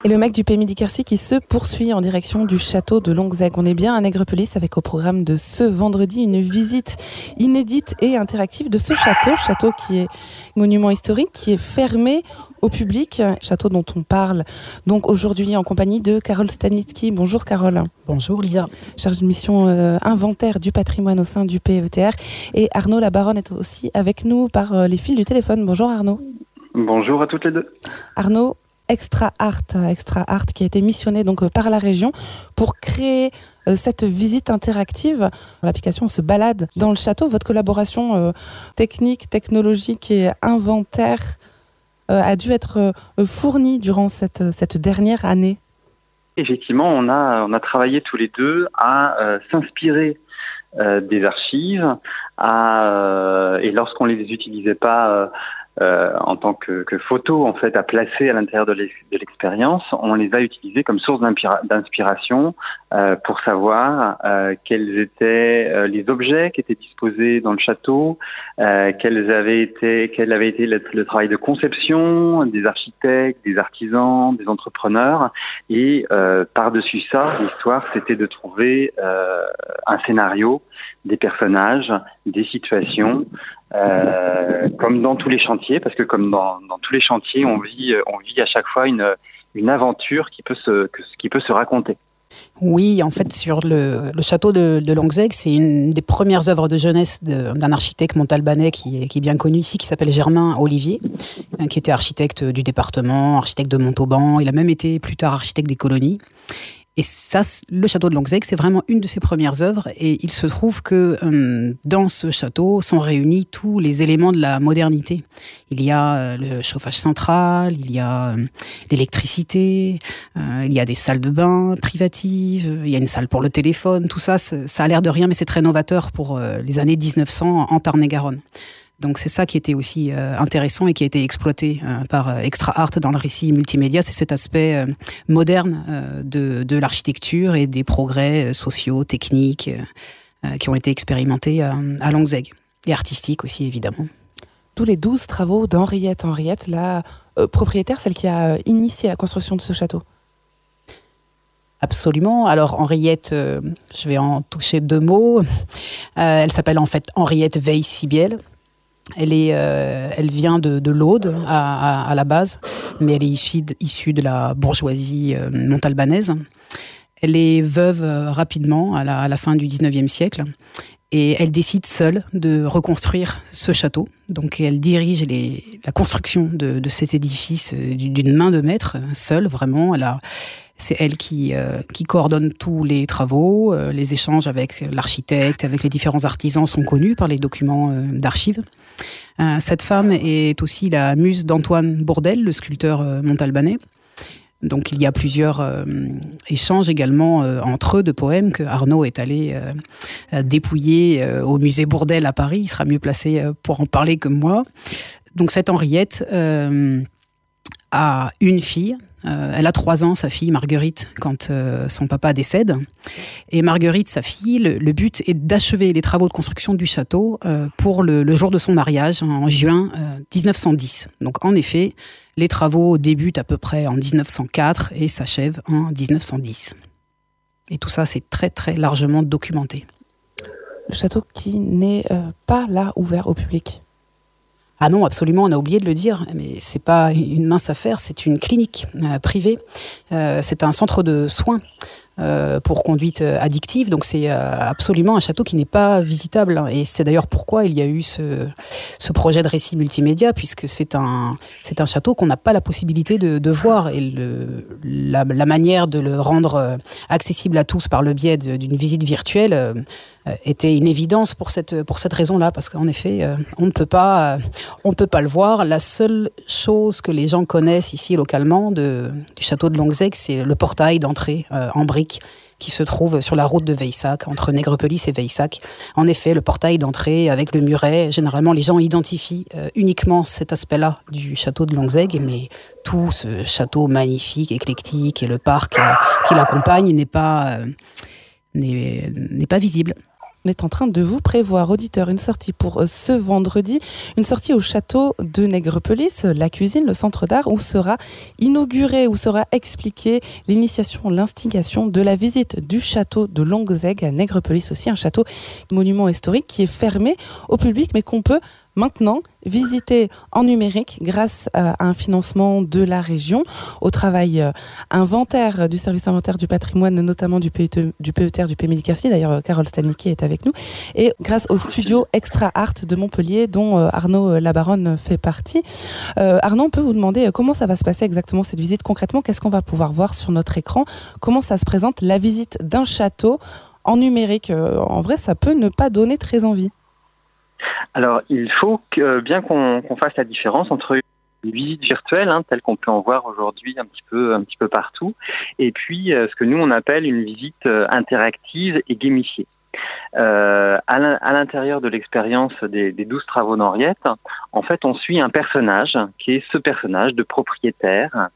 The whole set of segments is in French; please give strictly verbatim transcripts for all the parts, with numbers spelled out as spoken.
Et le Mac du Pays Midi-Quercy qui se poursuit en direction du château de Longuezec. On est bien à Nègrepelisse avec au programme de ce vendredi une visite inédite et interactive de ce château. Château qui est monument historique, qui est fermé au public. Château dont on parle donc aujourd'hui en compagnie de Carole Stanitsky. Bonjour Carole. Bonjour Lisa. Chargée de mission euh, inventaire du patrimoine au sein du P E T R. Et Arnaud Labaronne est aussi avec nous par euh, les fils du téléphone. Bonjour Arnaud. Bonjour à toutes les deux. Arnaud, Extra Art, Extra Art qui a été missionné donc par la région pour créer euh, cette visite interactive. L'application se balade dans le château. Votre collaboration euh, technique, technologique et inventaire euh, a dû être euh, fournie durant cette, cette dernière année. Effectivement, on a, on a travaillé tous les deux à euh, s'inspirer euh, des archives à, euh, et lorsqu'on les utilisait pas euh, Euh, en tant que, que photo en fait à placer à l'intérieur de, l'ex, de l'expérience, on les a utilisées comme source d'inspiration euh, pour savoir euh, quels étaient euh, les objets qui étaient disposés dans le château, euh, quels avaient été, quel avait été le, le travail de conception des architectes, des artisans, des entrepreneurs, et euh, par-dessus ça, l'histoire c'était de trouver euh, un scénario, des personnages, des situations. Euh, comme dans tous les chantiers, parce que comme dans, dans tous les chantiers, on vit, on vit à chaque fois une, une aventure qui peut se, qui peut se raconter. Oui, en fait, sur le, le château de, de Longuezec, c'est une des premières œuvres de jeunesse de, d'un architecte montalbanais qui est, qui est bien connu ici, qui s'appelle Germain Olivier, qui était architecte du département, architecte de Montauban. Il a même été plus tard architecte des colonies. Et ça, le château de Longuezec, c'est vraiment une de ses premières œuvres. Et il se trouve que euh, dans ce château sont réunis tous les éléments de la modernité. Il y a euh, le chauffage central, il y a euh, l'électricité, euh, il y a des salles de bain privatives, il y a une salle pour le téléphone. Tout ça, ça a l'air de rien, mais c'est très novateur pour euh, les années dix-neuf cents en Tarn-et-Garonne. Donc c'est ça qui était aussi euh, intéressant et qui a été exploité euh, par euh, Extra Art dans le récit multimédia, c'est cet aspect euh, moderne euh, de, de l'architecture et des progrès euh, sociaux, techniques euh, qui ont été expérimentés euh, à Longuezec, et artistiques aussi évidemment. Tous les douze travaux d'Henriette Henriette, la euh, propriétaire, celle qui a initié la construction de ce château. Absolument. Alors Henriette, euh, je vais en toucher deux mots. Euh, elle s'appelle en fait Henriette Veil-Sibiel. Elle, est, euh, elle vient de, de l'Aude à, à, à la base, mais elle est issue de, issue de la bourgeoisie euh, montalbanaise. Elle est veuve euh, rapidement à la, à la fin du dix-neuvième siècle et elle décide seule de reconstruire ce château. Donc elle dirige les, la construction de, de cet édifice euh, d'une main de maître, seule vraiment. Elle a, c'est elle qui, euh, qui coordonne tous les travaux, euh, les échanges avec l'architecte, avec les différents artisans sont connus par les documents euh, d'archives. Euh, cette femme est aussi la muse d'Antoine Bourdelle, le sculpteur euh, montalbanais. Donc il y a plusieurs euh, échanges également euh, entre eux de poèmes que Arnaud est allé euh, dépouiller euh, au musée Bourdelle à Paris. Il sera mieux placé euh, pour en parler que moi. Donc cette Henriette euh, a une fille. Euh, elle a trois ans, sa fille Marguerite, quand euh, son papa décède. Et Marguerite, sa fille, le, le but est d'achever les travaux de construction du château euh, pour le, le jour de son mariage, en juin euh, dix-neuf cent dix. Donc en effet, les travaux débutent à peu près en dix-neuf cent quatre et s'achèvent en dix-neuf cent dix. Et tout ça, c'est très très largement documenté. Le château qui n'est euh, pas là ouvert au public. Ah non, absolument, on a oublié de le dire, mais c'est pas une mince affaire, c'est une clinique euh, privée, euh, c'est un centre de soins euh, pour conduite addictive, donc c'est euh, absolument un château qui n'est pas visitable, et c'est d'ailleurs pourquoi il y a eu ce, ce projet de récit multimédia, puisque c'est un, c'est un château qu'on n'a pas la possibilité de, de voir, et le, la, la manière de le rendre accessible à tous par le biais de, d'une visite virtuelle euh, était une évidence pour cette, pour cette raison-là, parce qu'en effet, euh, on ne peut pas, euh, on ne peut pas le voir. La seule chose que les gens connaissent ici localement de, du château de Longuezec, c'est le portail d'entrée euh, en briques qui se trouve sur la route de Veissac, entre Nègrepelisse et Veissac. En effet, le portail d'entrée avec le muret, généralement les gens identifient euh, uniquement cet aspect-là du château de Longuezec, mais tout ce château magnifique, éclectique, et le parc euh, qui l'accompagne n'est pas, euh, n'est, n'est pas visible. on est en train de vous prévoir, auditeurs, une sortie pour ce vendredi, une sortie au château de Nègrepelisse, la cuisine, le centre d'art, où sera inauguré, où sera expliquée l'initiation, l'instigation de la visite du château de Longzeg à Nègrepelisse, aussi un château monument historique qui est fermé au public, mais qu'on peut maintenant visiter en numérique grâce à un financement de la région, au travail inventaire du service inventaire du patrimoine, notamment du P E T, du P E T R, du P M I D C. D'ailleurs, Carole Stanicki est avec nous. Et grâce au studio Extra Art de Montpellier, dont Arnaud Labaronne fait partie. Euh, Arnaud, on peut vous demander comment ça va se passer exactement cette visite concrètement? Qu'est-ce qu'on va pouvoir voir sur notre écran? Comment ça se présente, la visite d'un château en numérique? En vrai, ça peut ne pas donner très envie. Alors, il faut que, bien qu'on, qu'on fasse la différence entre une visite virtuelle, hein, telle qu'on peut en voir aujourd'hui un petit peu, un petit peu partout, et puis euh, ce que nous on appelle une visite euh, interactive et gamifiée. Euh, à, l'in- à l'intérieur de l'expérience des, des douze travaux d'Henriette, en fait, on suit un personnage qui est ce personnage de propriétaire.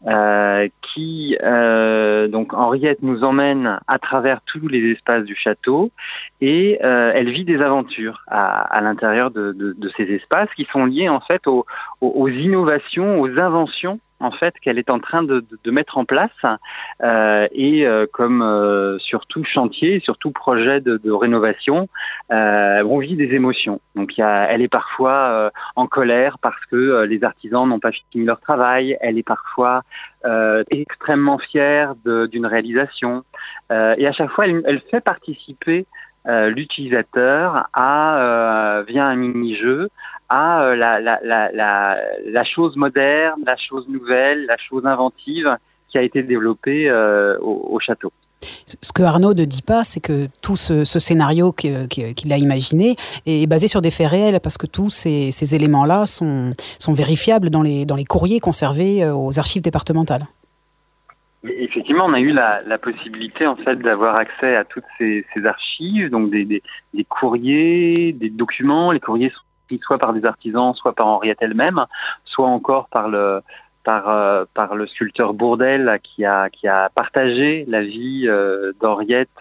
Euh, qui euh, donc Henriette nous emmène à travers tous les espaces du château et euh, elle vit des aventures à, à l'intérieur de, de, de ces espaces qui sont liés en fait aux, aux, aux innovations, aux inventions en fait qu'elle est en train de, de, de mettre en place euh, et euh, comme euh, sur tout chantier, sur tout projet de, de rénovation, euh, on vit des émotions. Donc il y a, elle est parfois euh, en colère parce que euh, les artisans n'ont pas fini leur travail. Elle est parfois euh, extrêmement fière de, d'une réalisation euh, et à chaque fois elle, elle fait participer euh, l'utilisateur à euh, via un mini-jeu à euh, la, la, la, la, la chose moderne, la chose nouvelle, la chose inventive qui a été développée euh, au, au château. Ce que Arnaud ne dit pas, c'est que tout ce, ce scénario qu'il, qu'il a imaginé est basé sur des faits réels, parce que tous ces, ces éléments-là sont, sont vérifiables dans les, dans les courriers conservés aux archives départementales. Effectivement, on a eu la, la possibilité en fait d'avoir accès à toutes ces, ces archives, donc des, des, des courriers, des documents. Les courriers sont soit par des artisans, soit par Henriette elle-même, soit encore par le par euh, par le sculpteur Bourdelle qui a qui a partagé la vie euh, d'Henriette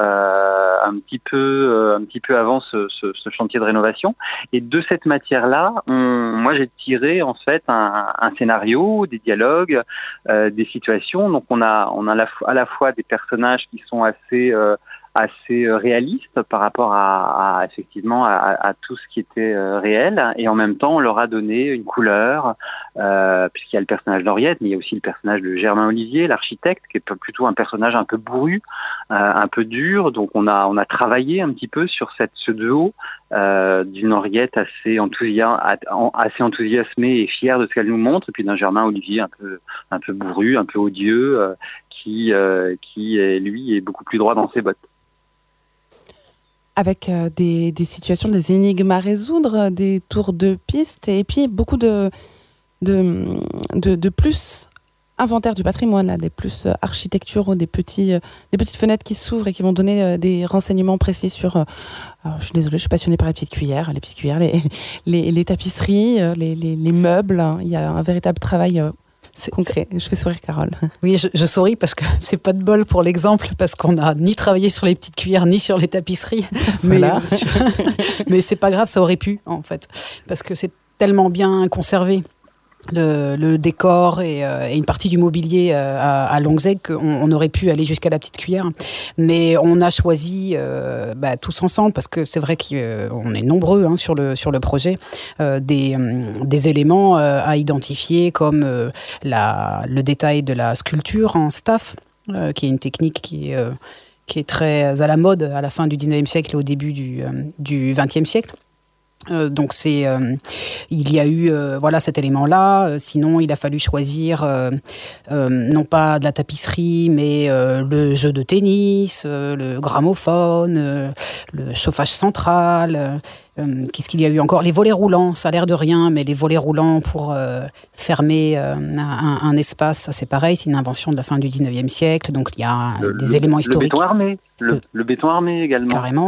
euh, un petit peu euh, un petit peu avant ce, ce, ce chantier de rénovation. Et de cette matière-là, on, moi j'ai tiré en fait un, un scénario, des dialogues, euh, des situations. Donc on a on a la, à la fois des personnages qui sont assez euh, assez réaliste par rapport à, à effectivement à, à tout ce qui était euh, réel, et en même temps on leur a donné une couleur euh, puisqu'il y a le personnage d'Henriette, mais il y a aussi le personnage de Germain Olivier, l'architecte, qui est plutôt un personnage un peu bourru, euh, un peu dur. Donc on a on a travaillé un petit peu sur cette ce duo euh, d'une Henriette assez enthousiasme, assez enthousiasmée et fière de ce qu'elle nous montre, et puis d'un Germain Olivier un peu un peu bourru, un peu odieux, euh, qui euh, qui est, lui est beaucoup plus droit dans ses bottes. Avec euh, des, des situations, des énigmes à résoudre, des tours de piste, et puis beaucoup de, de, de, de plus inventaire du patrimoine, là, des plus architecturaux, des, petits, euh, des petites fenêtres qui s'ouvrent et qui vont donner euh, des renseignements précis sur... Euh, alors, je suis désolée, je suis passionnée par les petites cuillères, les petites cuillères, les, les, les tapisseries, euh, les, les, les meubles. Il y a un véritable travail... Euh, C'est concret. Je fais sourire Carole. Oui, je, je souris parce que c'est pas de bol pour l'exemple, parce qu'on n'a ni travaillé sur les petites cuillères ni sur les tapisseries. Voilà. Mais, mais c'est pas grave, ça aurait pu en fait, parce que c'est tellement bien conservé. Le, le décor et, euh, et une partie du mobilier euh, à, à Longzeg qu'on on aurait pu aller jusqu'à la petite cuillère, mais on a choisi euh, bah, tous ensemble, parce que c'est vrai qu'on est nombreux hein, sur le sur le projet, euh, des des éléments euh, à identifier, comme euh, la le détail de la sculpture en staff, euh, qui est une technique qui est euh, qui est très à la mode à la fin du dix-neuvième siècle et au début du euh, du vingtième siècle. Euh, donc c'est, euh, il y a eu euh, voilà cet élément-là. Euh, sinon, il a fallu choisir euh, euh, non pas de la tapisserie, mais euh, le jeu de tennis, euh, le gramophone, euh, le chauffage central. Euh, qu'est-ce qu'il y a eu encore? Les volets roulants. Ça a l'air de rien, mais les volets roulants pour euh, fermer euh, un, un espace, ça c'est pareil. C'est une invention de la fin du dix-neuvième siècle. Donc il y a le, des le, éléments historiques. Le béton armé, le, le, le béton armé également. Carrément.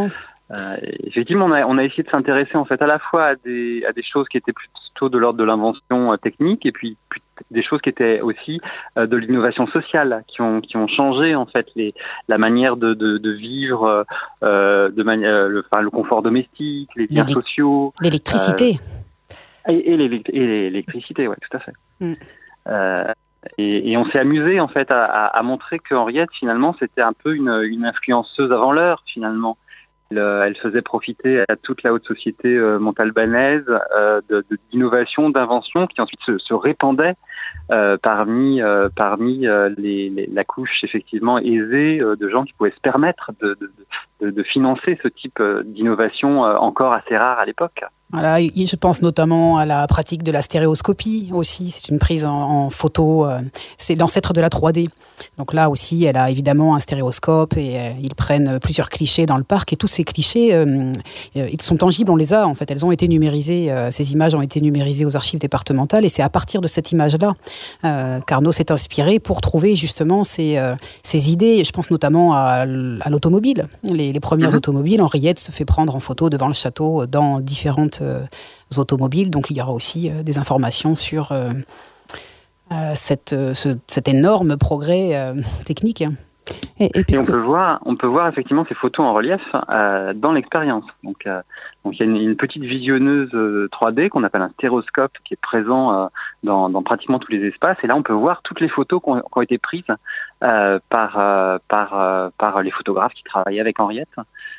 Euh, effectivement, on a, on a essayé de s'intéresser en fait à la fois à des, à des choses qui étaient plutôt de l'ordre de l'invention euh, technique, et puis, puis des choses qui étaient aussi euh, de l'innovation sociale, qui ont, qui ont changé en fait les, la manière de, de, de vivre, euh, de manière, le, enfin, le confort domestique, les liens L'éle- sociaux, l'électricité, euh, et, et, l'électri- et l'électricité, ouais, tout à fait. Mm. Euh, Et, et on s'est amusé en fait à, à, à montrer qu'Henriette finalement c'était un peu une, une influenceuse avant l'heure finalement. Elle, elle faisait profiter à toute la haute société euh, montalbanaise euh, de, de, d'innovation, d'invention qui ensuite se, se répandait euh, parmi euh, parmi euh, les, les, la couche effectivement aisée euh, de gens qui pouvaient se permettre de, de, de, de financer ce type euh, d'innovation euh, encore assez rare à l'époque. Voilà, je pense notamment à la pratique de la stéréoscopie aussi. C'est une prise en, en photo, euh, c'est l'ancêtre de la trois D. Donc là aussi, elle a évidemment un stéréoscope et euh, ils prennent plusieurs clichés dans le parc. Et tous ces clichés, euh, ils sont tangibles, on les a en fait. Elles ont été numérisées, euh, ces images ont été numérisées aux archives départementales. Et c'est à partir de cette image-là euh, qu'Arnaud s'est inspiré pour trouver justement ces, euh, ces idées. Je pense notamment à, à l'automobile. Les, les premières mmh. automobiles, Henriette se fait prendre en photo devant le château dans différentes Euh, automobiles, donc il y aura aussi euh, des informations sur euh, euh, cette, euh, ce, cet énorme progrès euh, technique. Et, et, puisque... et on peut voir, on peut voir effectivement ces photos en relief euh, dans l'expérience. Donc, euh, donc il y a une, une petite visionneuse euh, trois D qu'on appelle un stéroscope qui est présent euh, dans, dans pratiquement tous les espaces. Et là, on peut voir toutes les photos qui ont, qui ont été prises euh, par, euh, par, euh, par les photographes qui travaillaient avec Henriette.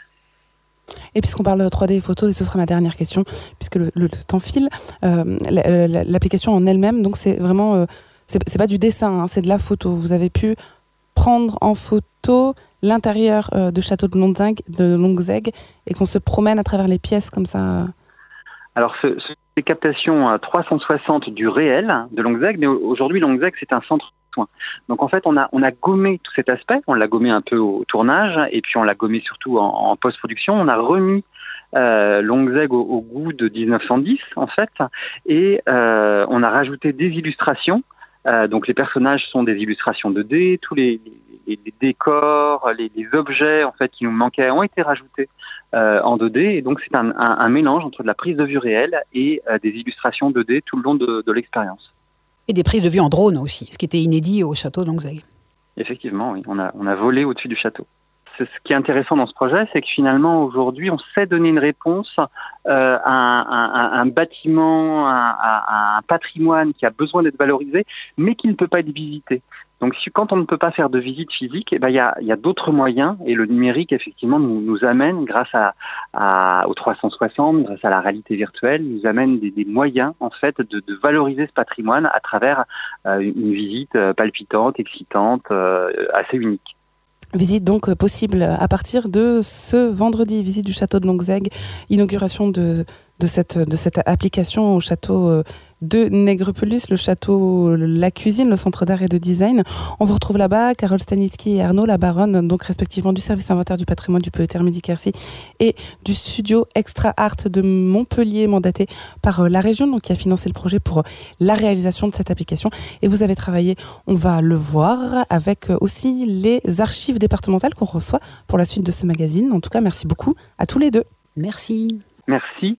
Et puisqu'on parle de trois D photo, et ce sera ma dernière question, puisque le, le temps file, euh, l'application en elle-même, donc c'est vraiment, euh, c'est, c'est pas du dessin, hein, c'est de la photo. Vous avez pu prendre en photo l'intérieur euh, du château de Longuezeg, de Longuezeg, et qu'on se promène à travers les pièces comme ça. Alors, ce, ce, ces captations à trois cent soixante du réel de Longuezeg, mais aujourd'hui, Longuezeg, c'est un centre de soins. Donc, en fait, on a, on a gommé tout cet aspect. On l'a gommé un peu au tournage, et puis on l'a gommé surtout en, en post-production. On a remis euh, Longuezeg au, au goût de dix-neuf cent dix, en fait, et euh, on a rajouté des illustrations. Euh, donc, les personnages sont des illustrations deux D. Tous les, les, les décors, les, les objets, en fait, qui nous manquaient ont été rajoutés Euh, en deux D, et donc c'est un, un, un mélange entre de la prise de vue réelle et euh, des illustrations deux D tout le long de, de l'expérience. Et des prises de vue en drone aussi, ce qui était inédit au château de Longuezeg. Effectivement, oui, on a, on a volé au-dessus du château. C'est ce qui est intéressant dans ce projet, c'est que finalement aujourd'hui on sait donner une réponse euh, à, un, à un bâtiment, à, à un patrimoine qui a besoin d'être valorisé, mais qui ne peut pas être visité. Donc, si, quand on ne peut pas faire de visite physique, eh ben, il y a, il y a d'autres moyens, et le numérique, effectivement, nous, nous amène, grâce à, à, au trois cent soixante, grâce à la réalité virtuelle, nous amène des, des moyens, en fait, de, de valoriser ce patrimoine à travers euh, une visite palpitante, excitante, euh, assez unique. Visite donc possible à partir de ce vendredi, visite du château de Longuezeg, inauguration de, de, cette, de cette application au château de Nègrepelus, le château La Cuisine, le centre d'art et de design. On vous retrouve là-bas, Carole Stanitsky et Arnaud Labaronne, donc respectivement du service inventaire du patrimoine du P E T R Midi-Quercy et du studio Extra Art de Montpellier, mandaté par la région, donc qui a financé le projet pour la réalisation de cette application. Et vous avez travaillé, on va le voir, avec aussi les archives départementales qu'on reçoit pour la suite de ce magazine. En tout cas, merci beaucoup à tous les deux. Merci. Merci.